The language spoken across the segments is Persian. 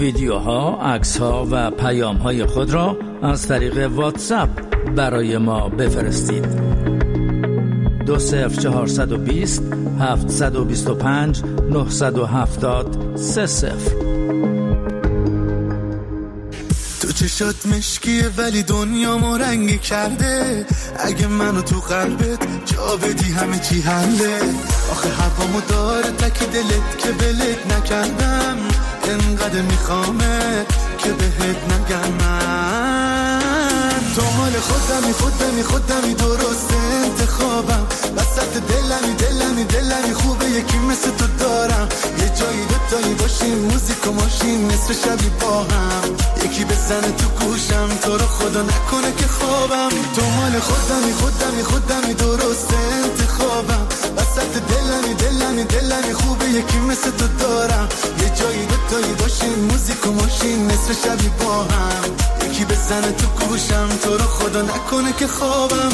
ویدیوها، عکس‌ها و پیام‌های خود را از طریق واتساپ برای ما بفرستید. 20420 725 970 30. تو چشات مشکیه ولی دنیامو رنگی کرده. اگه منو تو قلبت جا بدی همه چی حله. آخه هوامو داره تک دلت که بلت نکردم. انقدر میخوامت که بهت نگم من. تو مال خودمی درست انتخابم. وسط دلمی خوبه یکی مثل تو دارم. یه جایی دوتایی باشیم موزیک و ماشین نصف شبی با هم. یکی بزنه تو گوشم تو رو خدا نکنه که خوابم. تو مال خودمی درست انتخابم. وسط دلمی خوبه یکی مثل تو دارم. یه جایی دوتایی باشیم موزیک و ماشین نصف شبی با هم. یکی بزنه تو گوشم تو رو خدا نکنه که خوابم.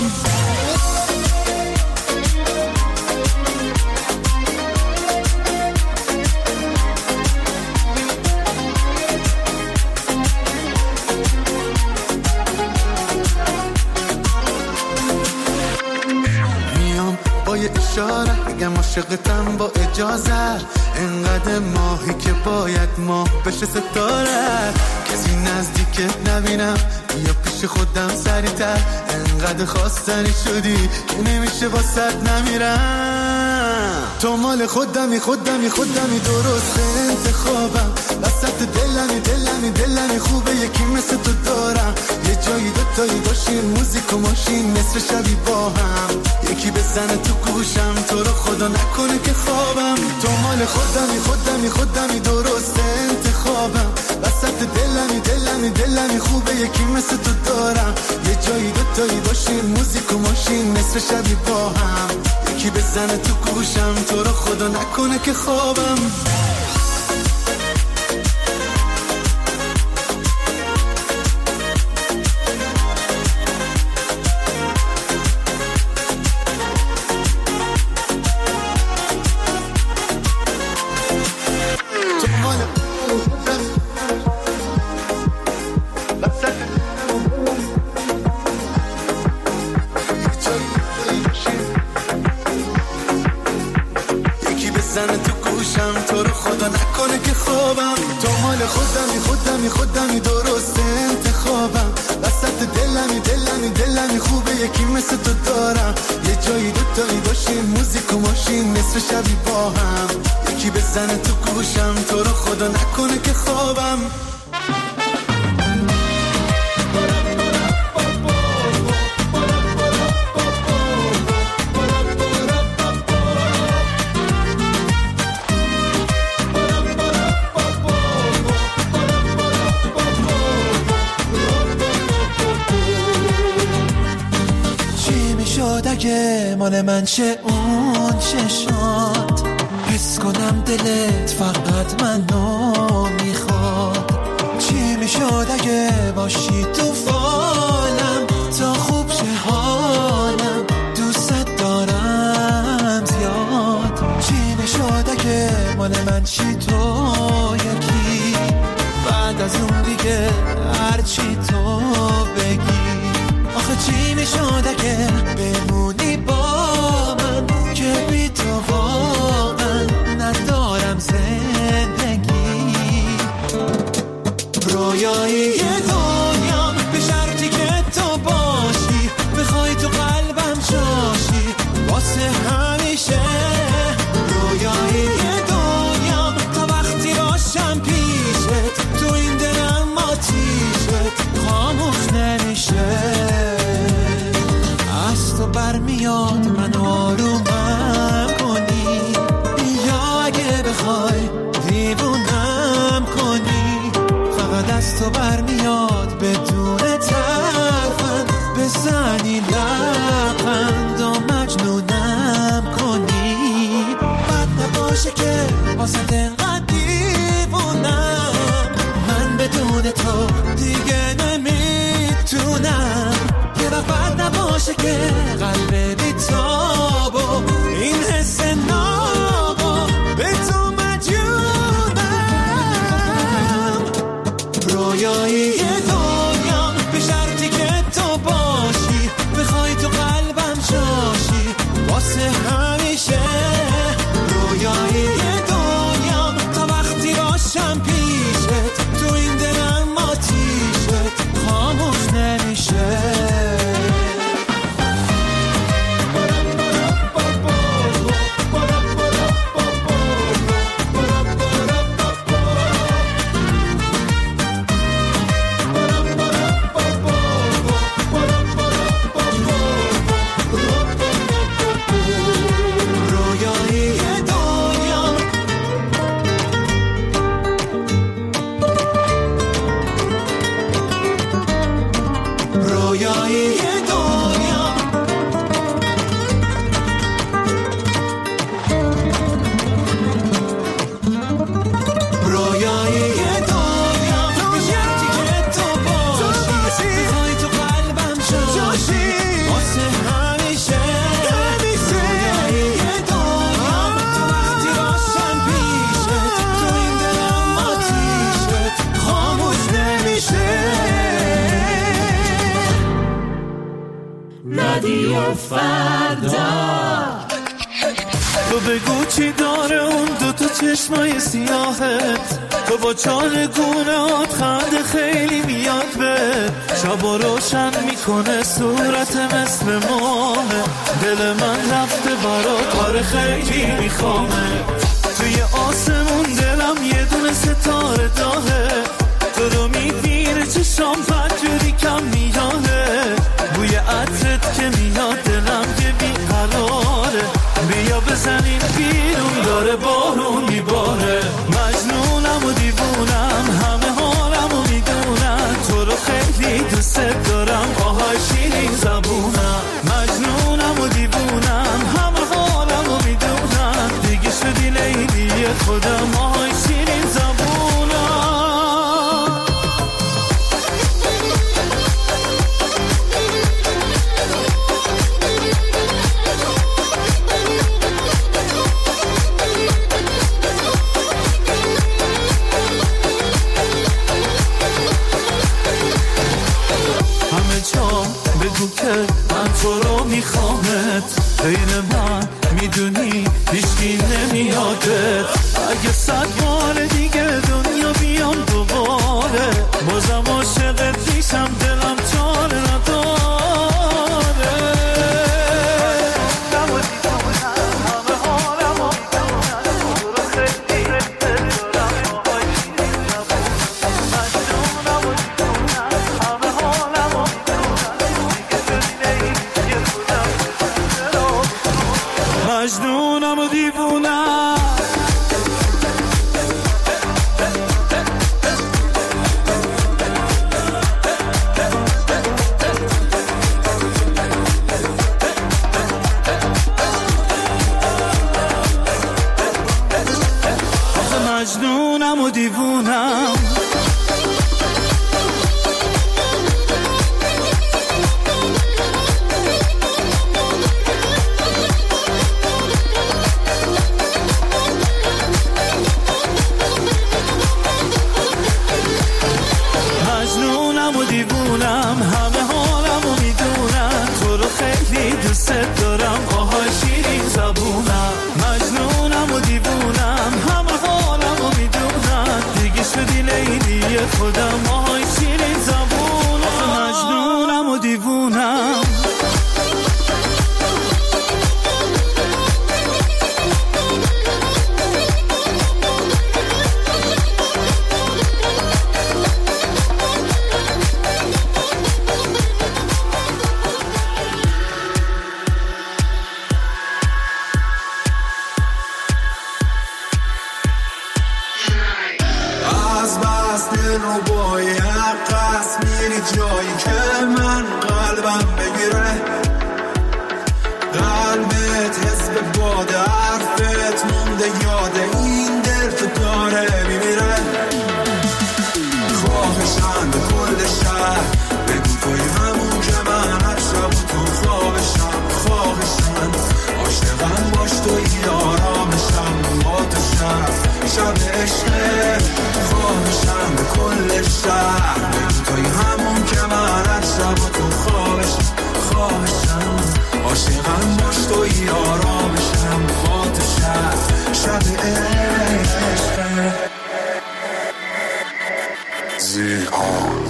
اشاره اگم عاشقتم با اجازه. انقدر ماهی که باید ماه بشه ستاره. کسی نزدیکت نبینم بیا پیش خودم سریعتر. انقدر خواستنی شدی که نمیشه واسط نمیرم. تو مال خودمی درست انتخابم. وسط دلمی خوبه یکی مثل تو دارم. یه جایی دوتایی باشیم موزیک و ماشین نصف شبی با هم. یکی بزنه تو گوشم تو رو خدا نکنه که خوابم. تو مال خودمی درست انتخابم. وسط دلمی خوبه یکی مثل تو دارم. یه جایی دوتایی باشیم موزیک و ماشین نصف شبی با هم. یکی بزنه تو گوشم تو رو خدا نکنه که خوابم. خودمی درست انتخابم. وسط دلمی خوبه یکی مثل تو دارم. یه جایی دوتایی باشیم موزیک و ماشین نصف شبی با هم. یکی بزنه تو گوشم تو رو خدا نکنه که خوابم. اگه مال من چه اون چشات حس کنم دلت فقط منو میخواد. چی میشد اگه باشی تو فالم تا خوب شه حالم. دوست دارم زیاد. چی میشد اگه مال من چی تو یکی. بعد از اون دیگه هرچی تو بگی. آخه چی میشد اگه بمونی با من که بی تو واقعا ندارم زندگی. رویایی دنیام به شرطی که تو باشی. بخوای تو قلبم جاشی واسه همیشه. رویایی دنیام تا وقتی باشم پیشت. تو این دلم آتیشت خاموش نمیشه. از تو برمیاد من آرومم کنی. یا اگه بخوای دیوونم کنی. فقط از تو برمیاد بدون ترفند بزنی لبخند و مجنونم کنی. بد نباشه که واسه انقدر دیوونم. من بدون تو دیگه نمیتونم. یه وقت بد نباشه که قلب بی‌تاب و این حس ناب و به تو مجنونم. رادیو فردا. تو بگو چی داره اون دوتا چشمای سیاهت، تو با چارگونهات خنده خیلی میاد به شبا روشن میکنه صورت مثل ماه. دل من رفته برات کار خیلی میخوامه، توی آسمون دلم یه دونه ستاره داغه، تو رو میگیره چشام پنجوری کم میاده، بوی عطرت که میاد دلم که بیقراره، بیا بزنیم بیرون داره بارون میباره. مجنونم و دیوونم همه حالم و میدونم، تو رو خیلی دوست دارم آهای شیرین زبونم. مجنونم و دیوونم همه حالم و میدونم، دیگه شدی لیلی خودم آهای شیرین زبونم. بگو که من تو رو میخوامت، بین من میدونی هیچکی نمیادت، اگه 100 بار دیگه دنیا بیام دوباره بازم عاشقت میشم، دلم چاره نداره. مجنونم و دیوونم مجنونم و دیوونم. مجنونم و دیوونم همه حالم و میدونم، تو رو خیلی دوست دارم آهای شیرین زبونم. مجنونم و دیوونم همه حالم و میدونم، دیگه شدی لیلی خودم آهای شیرین زبونم. مجنونم و دیوونم جایی که من قلبم بگیره، قلبت حزب باده حرفت مونده یاده، این دل تو داره میمیره. خواهشم به کل شهر بگو توی همون که من هر شب تو خوابشم، خواهشم عاشقم باش توی آرامشم با تو شب عشقه. خواهشم به کل شهر بگو توی همون که من هر شب تو خوابشم، خواهشم عاشقم باش توی آرامشم با تو شب عشقه. زیهان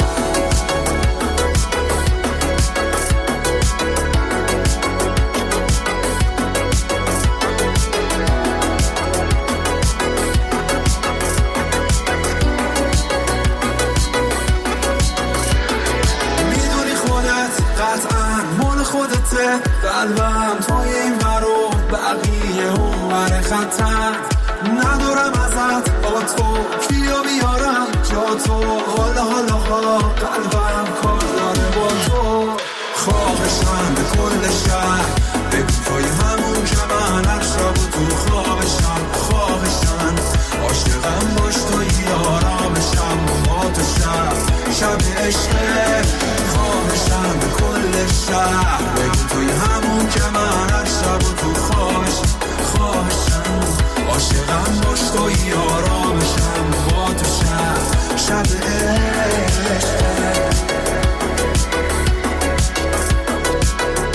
قلبم توی این ورو بقیه اون ور خطر، ندارم ازت با تو کیو بیارم جا تو، حالا قلبم کار داره با تو. خواهشم به کل شهر بگو توی همون که من هر شب تو خوابشم، خواهشم عاشقم باش توی آرامشم با تو شب عشقه. خواهشم به کل شهر بگو توی همون که من هر شب تو خوابشم، خواهشم عاشقم باش توی آرامشم با تو شب عشقه.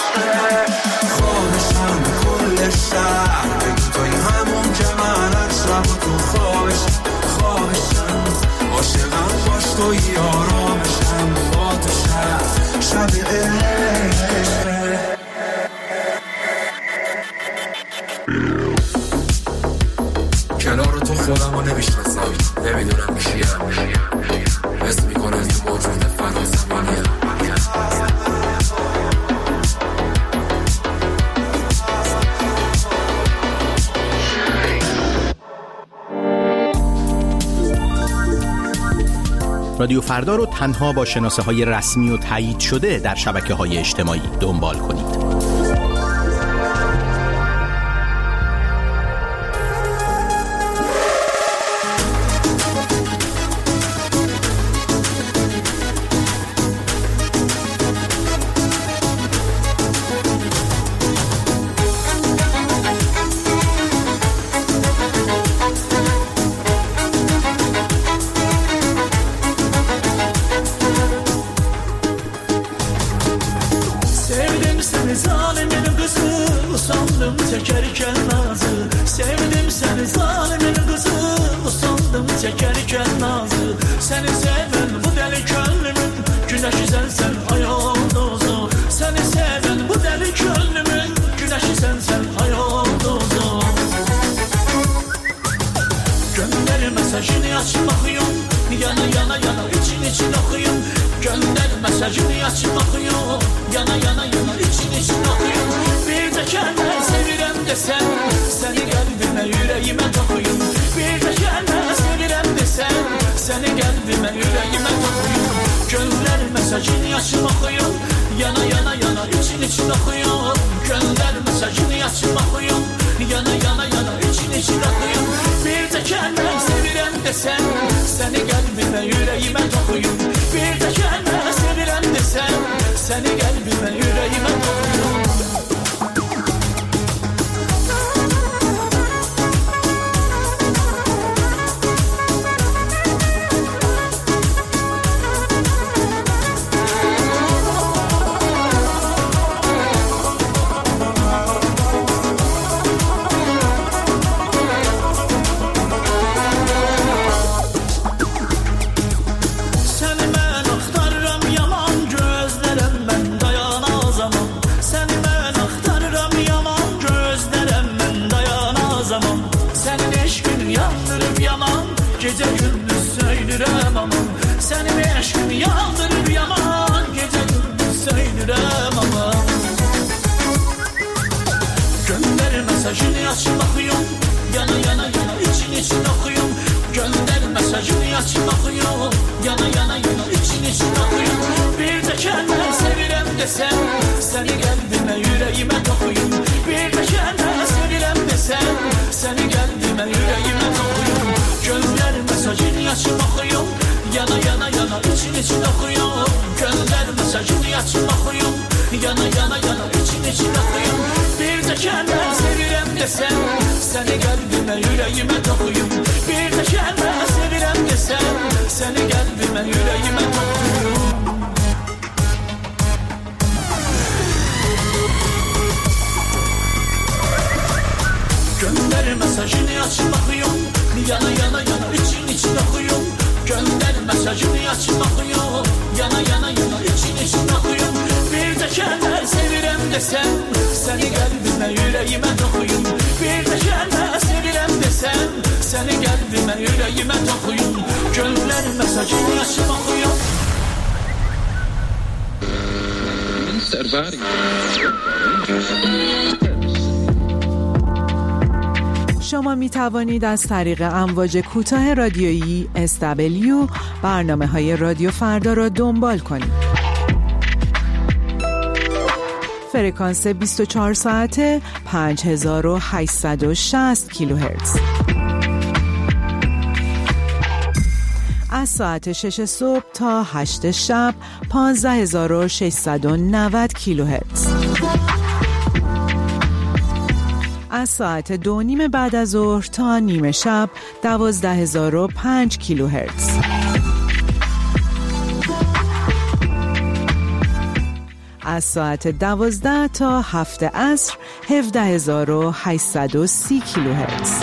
خواهشم به کل شهر بگو توی همون که من شب و تو خواهشم عاشقم باش توی آرامشم با تو شب کنار تو خودم رو نمیشناسم نمیدونم کیم حس میکنم یه موجود فنا زمانیم رادیو فردا رو تنها با شناسه های رسمی و تایید شده در شبکه های اجتماعی دنبال کنید. شما می توانید از طریق امواج کوتاه رادیویی SW برنامه‌های رادیو فردا را دنبال کنید. فرکانس 24 ساعته 5860 کیلوهرتز. از ساعت 6 صبح تا 8 شب 15690 کیلوهرتز. از ساعت 2:30 بعد از ظهر تا نیمه شب 12005 کیلوهرتز. از ساعت 12 تا 7 عصر 17830 کیلوهرتز.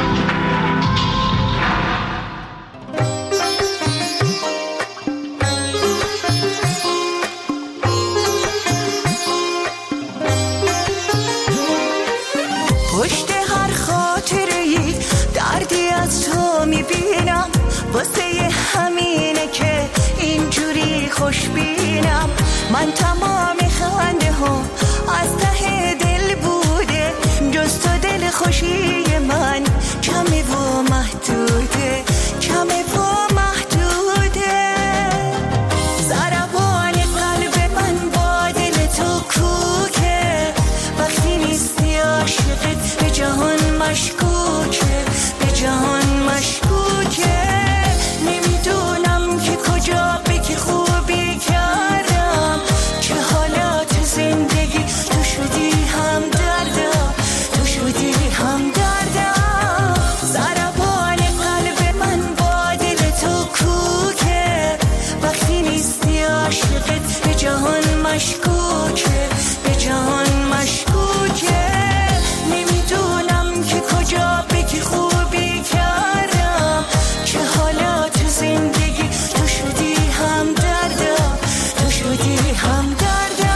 پشت هر خاطره‌ای دردی از تو میبینم، واسه همینه که اینجوری خوشبینم. من تمام خنده ها از ته دل بوده، جز تو دل خوشی من کمه و محدوده، کمه و محدوده. ضربان قلب من با دل تو کوکه، وقتی نیستی عاشقت به جهان مشکوکه، به جهان مشکوکه. نمیدونم که کجا به که خوبی کردم، چه حالات زندگی تو شدی هم دردم، تو شدی هم دردم. ضربان قلب من با دل تو کوکه، وقتی نیستی عاشقت به جهان مشکوکه، به جهان مشکوکه. نمیدونم که کجا به که خوبی کردم، چه حالات زندگی تو شدی هم دردم، تو شدی هم دردم.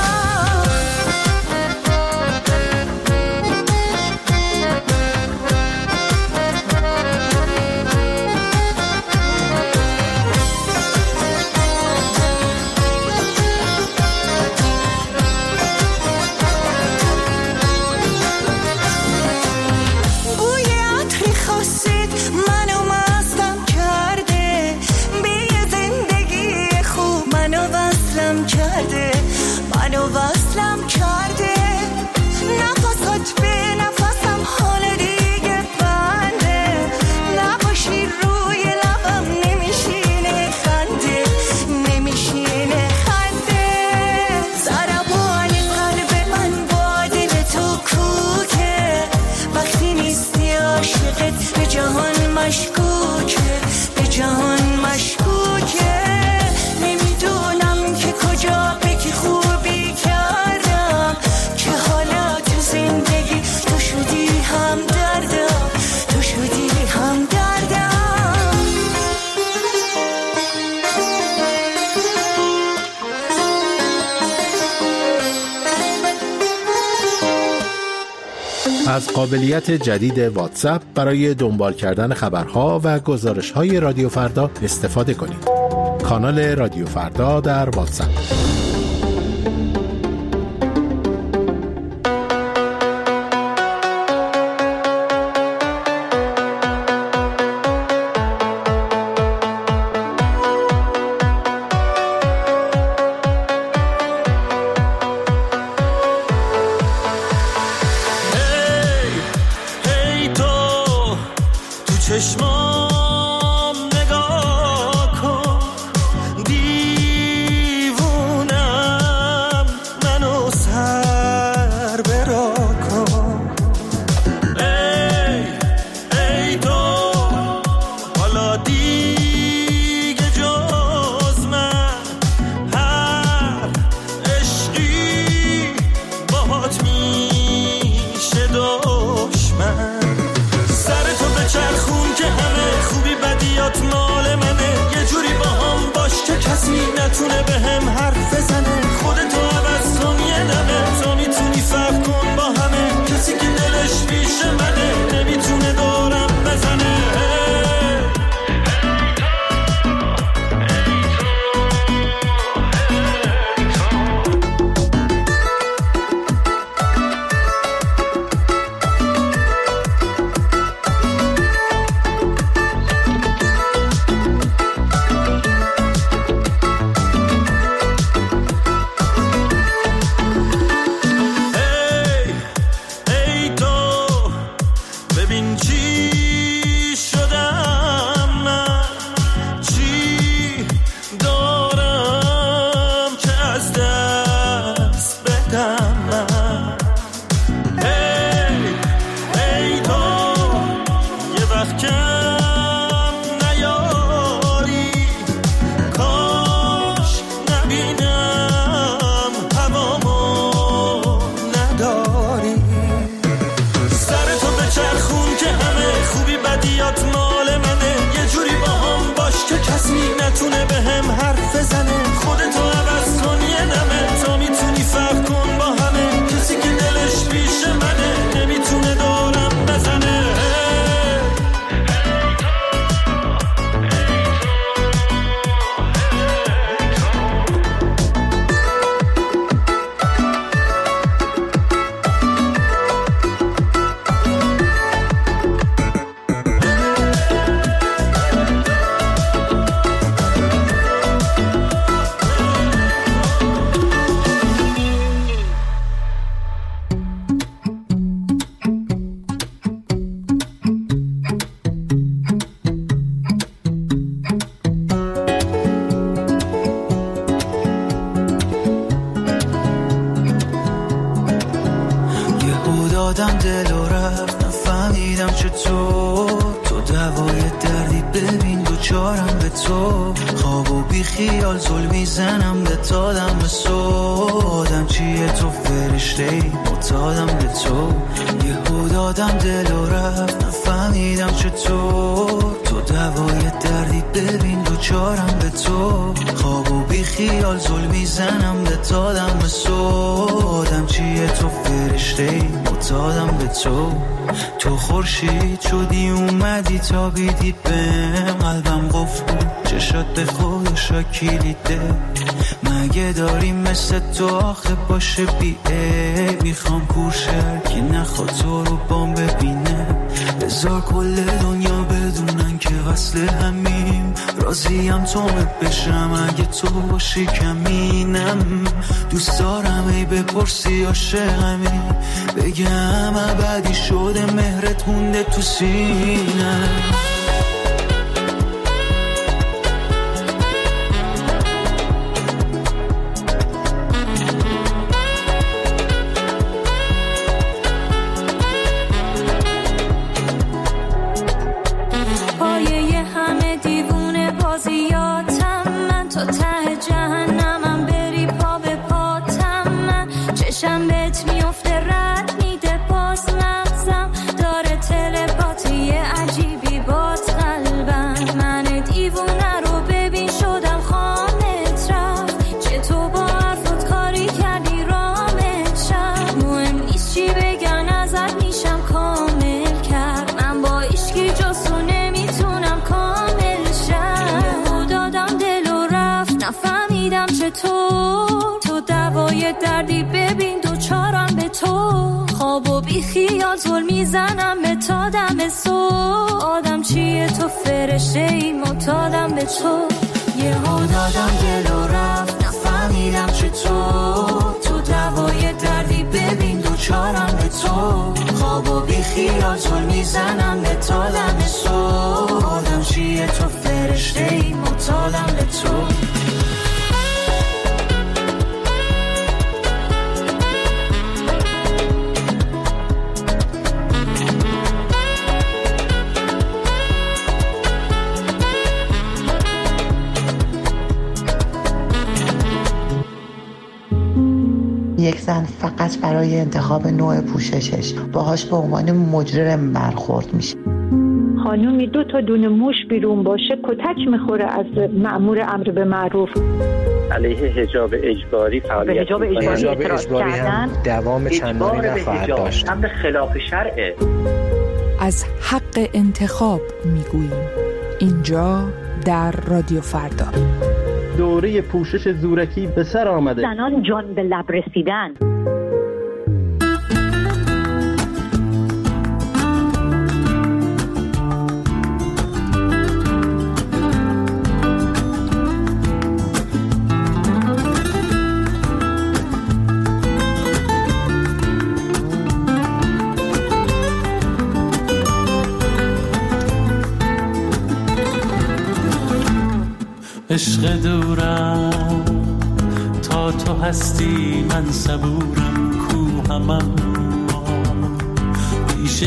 بوی عطر خاصت منو مستم کرده، به یه زندگی خوب منو وصلم کرده، منو وصلم کرده. نفسات به نفسم حال دیگه بنده، نباشی روی لبم نمیشینه خنده، نمیشینه خنده. ضربان قلب من با دل تو کوکه، وقتی نیستی عاشقت به جهان مشکوکه، به جهان مشکوکه. نمیدونم که کجا به که خوبی کردم، چه حالات زندگی تو شدی هم دردم، تو شدی هم دردم. از قابلیت جدید واتساپ برای دنبال کردن خبرها و گزارش‌های رادیو فردا استفاده کنید. کانال رادیو فردا در واتساپ. ای تو چشمام نگاه کن، دیوونم منو سر برا کن. ای تو حالا دیگه جز من هر عشقی باهات میشه دشمن. سرتو به چرخون که همه خوبی بدیات مال منه، یه جوری با هم باش که کسی نتونه به هم حرف بزنه. خودتو عوض کن یه دمه، تو میتونی فرق کن با همه. کسی که دلش پیش منه نمیتونه دورم بزنه. هوامو تو، خواب و بی خیال زل میزنم به تا دم صبح. چیه تو فرشته‌ای معتادم به تو، یهو دادم دل و رفت نفهمیدم چطور. تو دوای دردی ببین دوچارم به تو، خواب و بی خیال زل میزنم به تا دم صبح. چیه تو فرشته‌ای معتادم به تو، تو خورشید شدی اومدی تا بیدی بهم. قلبم قفل بود چشات به خودش را کلیده، مگه داری مثل تو آخه باشه بیه. میخوام کورشر که نخواد تو رو بام ببینه، بذار کل دنیا بدونن که وصل همیم. راضیم تو بشم اگه تو باشی کمینم، دوست دارم ای بپرسی عاشقمی، بگم ابدی شده مهرت مونده تو سینم. تو دوای دردی ببین دوچارم به تو، خواب و بی خیال زل میزنم به تا دم صبح. آدم چیه تو فرشته‌ای معتادم به تو، یهو دادم دل و رفت نفهمیدم چطور. تو دوای دردی ببین دوچارم به تو، خواب و بی خیال زل میزنم به تا دم صبح. آدم چیه تو فرشته‌ای معتادم به تو. یک زن فقط برای انتخاب نوع پوششش باهاش به عنوان مجرم برخورد میشه. خانومی 2 تا دونه موش بیرون باشه کتک میخوره از مأمور امر به معروف. علیه حجاب اجباری فعالیت حجاب اجباری هم دوام چندانی نخواهد داشت. امر خلاف شرعه. از حق انتخاب میگوییم اینجا در رادیو فردا. دوره پوشش زورکی به سر آمده. زنان جان به لب رسیدن. عشق دورم تا تو هستی من صبورم، کوهمم پیش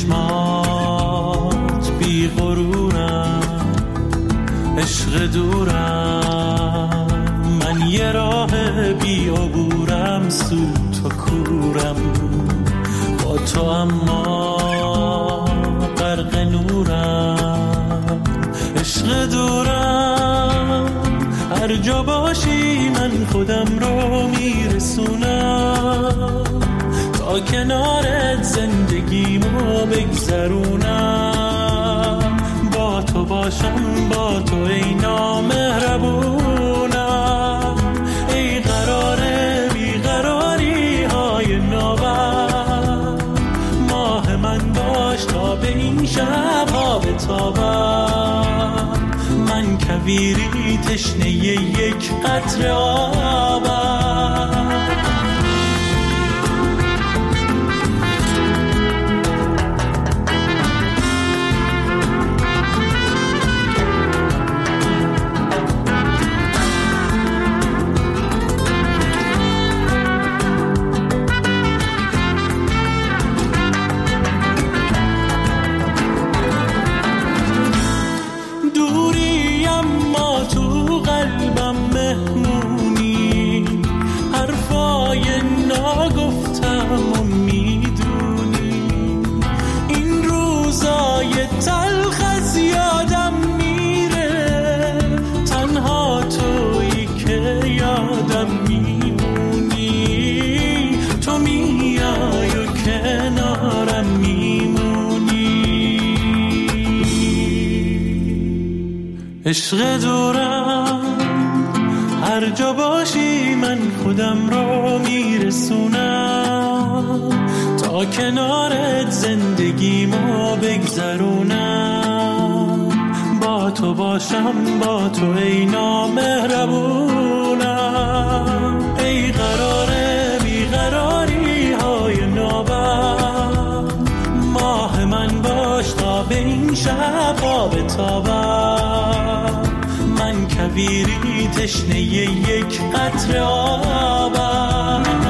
چشمات بی غرورم. عشق دورم من یه راه بی عبورم، سود تو کورم با تو اما غرق نورم. عشق دورم هر جا باشی من خودم رو میرسونم، تا کنارت زندگیمو بگذرونم. با تو باشم با تو ای نامهربونم، ای قراره بیقراری های نوبر. ماه من باش تا به این شب ها بتابم، من کویری تشنه یک قطره آبم. عشق دورم هر جا باشی من خودم رو میرسونم تا کنارت زندگیمو بگذرونم با تو باشم با تو ای نامهربونم ای قراره بیقراری های نوبت ماه من باش تا به این شب آب تابم من کویری تشنه یک قطره آبم